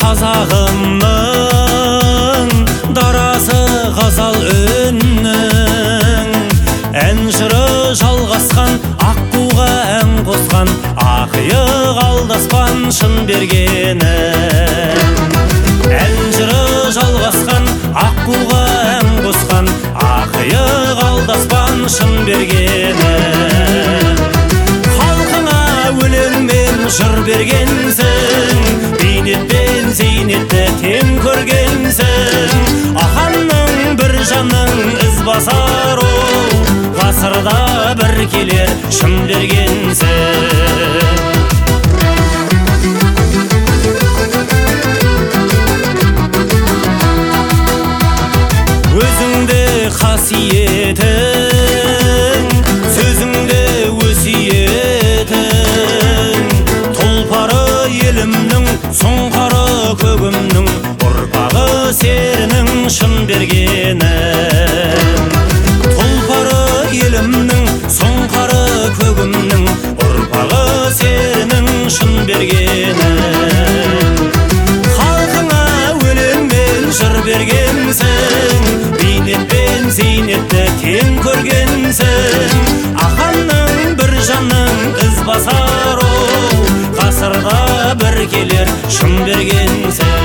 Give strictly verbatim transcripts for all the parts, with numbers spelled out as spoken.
қазағымның дарасы ғазал үннің, ән жыры жалғасқан, аққуға ән қосқан, ақиық алдаспан шын бергені. Ән жыры жалғасқан, аққуға ән қосқан, ақиық алдаспан шын бергені. Халқыңа өлеңмен жыр бергенсің, бейнетпен зейнетті тең көргенсің. Аханның бір жанның із басар ол, ғасырда бір келер шын бергенсің. Өзіңде қасиетің, сөзіңде өсиетің, тұлпары елімнің, сұңқары көгімнің, ұрпағы серінің шын бергені. Тұлпары елімнің, сұңқары көгімнің, ұрпағы серінің шын бергені. Халқыңа өлеңмен жыр бергенсің, бейнетпен зейнетті тең көргенсің. Аханның бір жанның із басар ол, ғасырда бір келер шын бергенсің.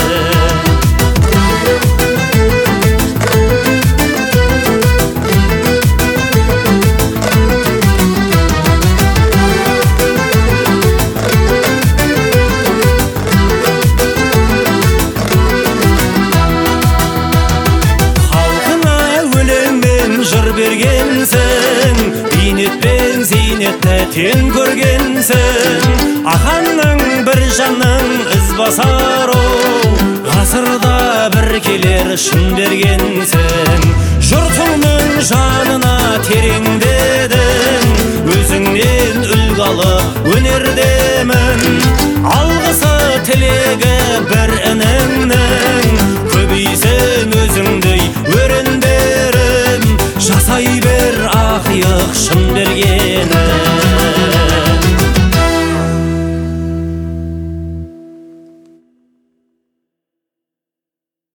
Бергенсің, бейнетпен зейнетті тең көргенсің. Аханның бір жанның із басар ол, ғасырда бір келер шын бергенсің. Жұртыңның жанына терең